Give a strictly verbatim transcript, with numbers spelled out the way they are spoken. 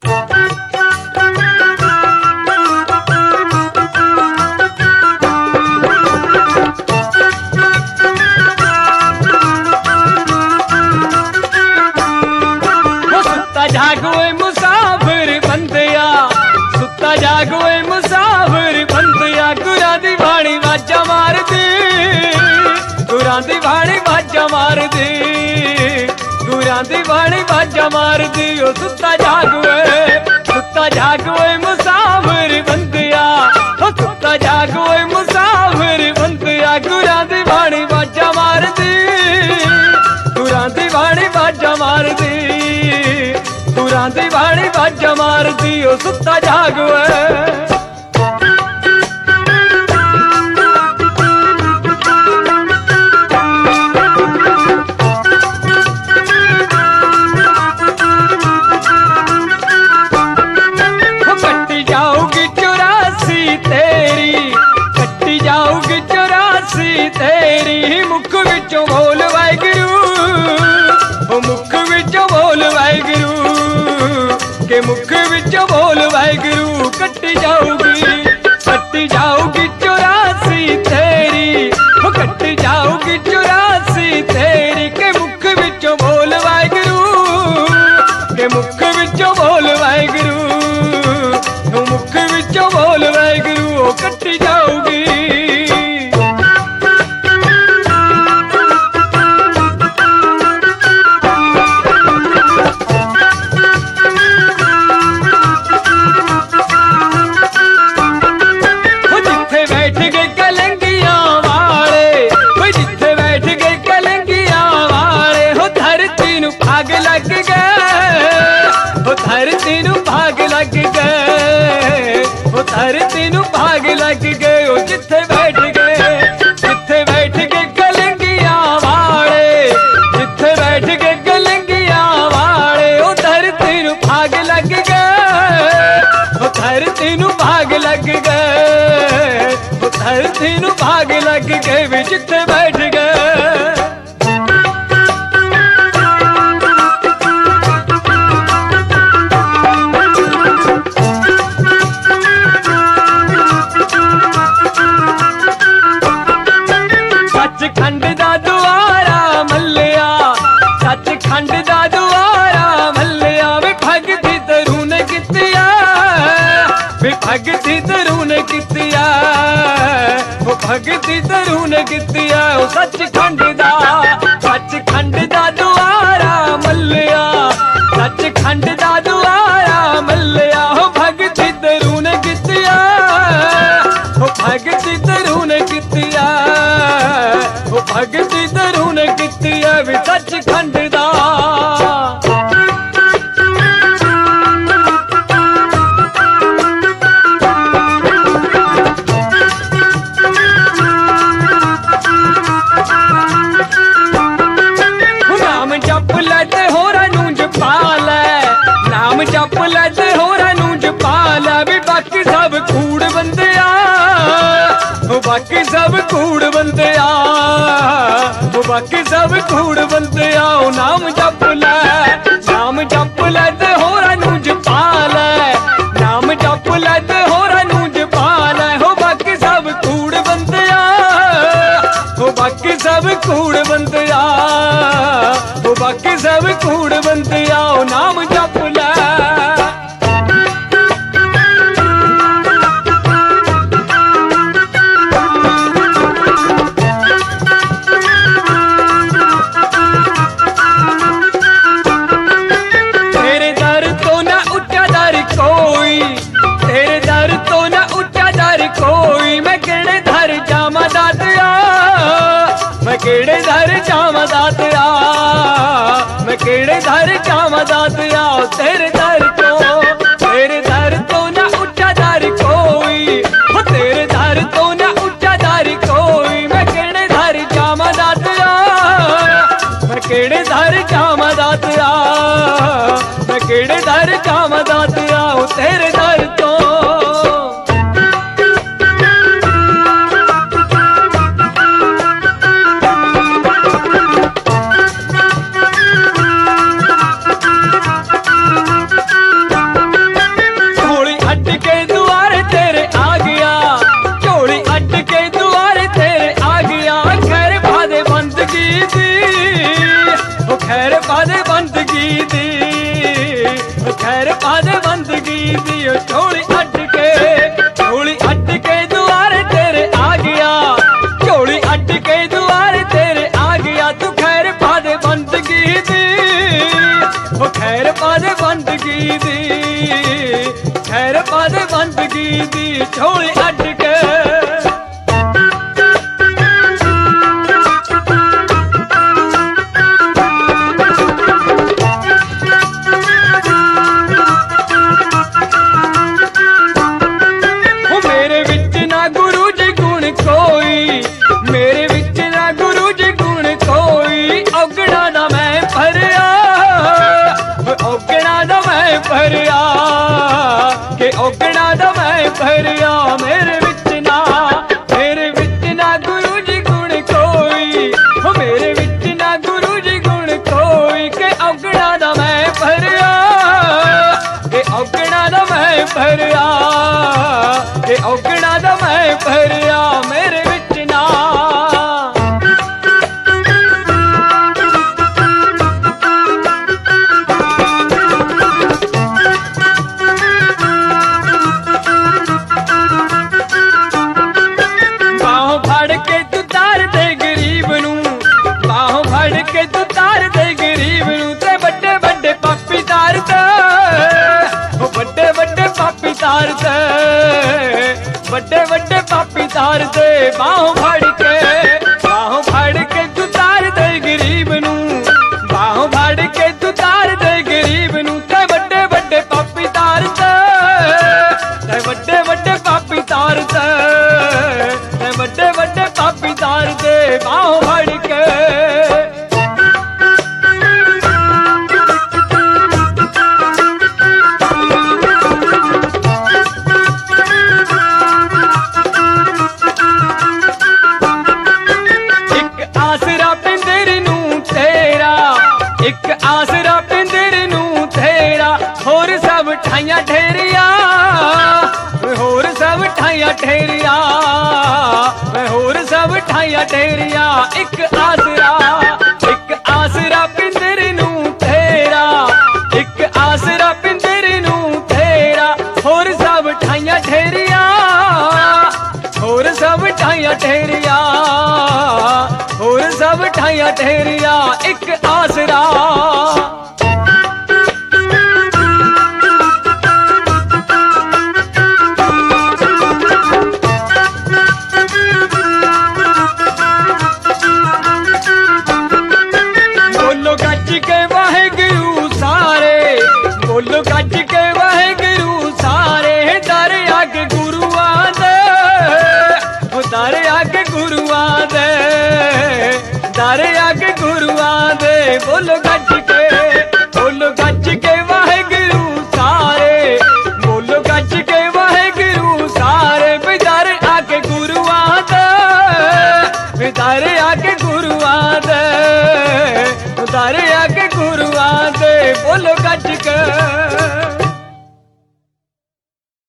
जागोए मुसाफिर बंदिया सुता जागोए मुसाफिर बंदिया गुरां दी बाणी वाजा मार दे गुरां दी बाणी वाजा मार दे गुरां दी बाणी वाजा मार दे ओ सुता जागोए सुता जागोए मुसाफिर बंदिया ओ सुता जागोए मुसाफिर बंदिया गुरां दी बाणी वाजा मार दे गुरां दी बाणी वाजा मार दे गुरां दी बाणी वाजा मार दी ओ सुता जागोए कट्टी जाऊगी चौरासी तेरी कट्टी जाऊगी चौरासी तेरी मुख विचों बोल वाहिगुरू ओ मुख विचों बोल वाहिगुरू के मुख विचों बोल वाहिगुरू कट्टी जाऊगी कट्टी जाऊगी चौरासी तेरी ओ कट्टी जाऊगी चौरासी तेरी के मुख विचों बोल वाहिगुरू के मुख विचों बोल वाहिगुरू ओ मुख विचों बोल वाहिगुरू ओ कट्टी जाऊगी धरती नू भाग लग गए ओ धरती नू भाग लग गए ओ जिथे बैठ गए जिथे बैठ के कलंगिया वाले जिथे बैठ के कलंगिया वाले ओ धरती नू भाग लग गए ओ धरती नू भाग लग गए ओ धरती नू भाग लग गए वे जिथे बैठ गए सचखंड दा दुआरा मल्लिया सचखंड दा दुआरा मल्लिया वे भगती तरू ने कितिया वे भगती तरू ने कितिया ओ भगती तरू ने कितिया ओ सचखंड दा सचखंड दा दुआरा मल्लिया सचखंड दा दुआरा मल्लिया ओ भगती तरू ने कितिया ओ भगती तरू ने कितिया ओ भगती तरू ने कितिया वी सचखंड दा नाम जप ले होरा नू जपा ले नाम जप ले होरा नू जपा ले वी बाकी सब कूड़ बंदिया ओ बाकी सब कूड़ बंदिया ओ बाकी सब कूड़ बंदिया ओ नाम जप ले नाम जप ले ते होरा नू जपा ले नाम जप ले ते होरा नू जपा ले हो बाकी सब कूड़ बंदिया ओ बाकी सब कूड़ बंदिया ओ बाकी सब कूड़ बंदिया ओ नाम जप ले मैं केड़े दर जावा दातिया मैं केड़े दर जावा दातिया तेरे दर तो तेरे दर तो ना उच्चा दर कोई हो तेरे दर तो ना उच्चा दर कोई मैं केड़े दर जावा दातिया मैं केड़े दर जावा दातिया मैं केड़े दर जावा दातिया तेरे दर तो दी ओ झोली अट के, झोली अट के दुआरे तेरे आ गया, झोली अट के दुआरे तेरे आ गया। तू खैर पा दे बंदगी दी, ओ खैर पा दे बंदगी दी, खैर पा दे बंदगी दी झोली अट के। भरिया के औगणा दा मैं भरिया मेरे विच ना, मेरे विच ना गुरु जी गुण कोई, हो मेरे विच ना गुरु जी गुण कोई। के औगणा दा मैं भरिया, के औगणा दा मैं भरिया, के औगणा दा मैं भरिया मेरे विच ना। के तू तार दे गरीब नू ते बड़े बड़े पापी तार दे, ओ बड़े बड़े पापी तार दे, बड़े बड़े पापी तार दे। बाहों फाड़ के, बाहों फाड़ के तू तार दे गरीब नू, बाहों फाड़ के तू तार दे गरीब नू ते बड़े बड़े पापी तार दे, ते बड़े बड़े पापी तार दे, ते बड़े बड़े पापी तार दे। बाहों फाड़ के एक आसरा पिंदर नू तेरा, होर सब ठाइया ठेरिया, होर सब ठाइया ठेरिया, होर सब ठाइया ठेरिया। एक आसरा, एक आसरा पिंदर नू तेरा, एक आसरा पिंदर नू तेरा, होर सब ठाइया ठेरिया, होर सब ठाइया ठेरिया, होर सब ठाइया ठेरिया। एक आसरा बोलो गज के वाहेगुरू सारे, बोलो गज के वाहेगुरू सारे। दर अग गुरुआं दे, दर अग गुरुआं दे, दर अग गुरुआं दे। बोलो गज के, बोलो गज के वाहेगुरू सारे, बोलो गज के वाहेगुरू सारे। दर अग गुरुआं दे, दर अग गुरुआं दे, दर अग गुरुआं दे। बोलो गज के।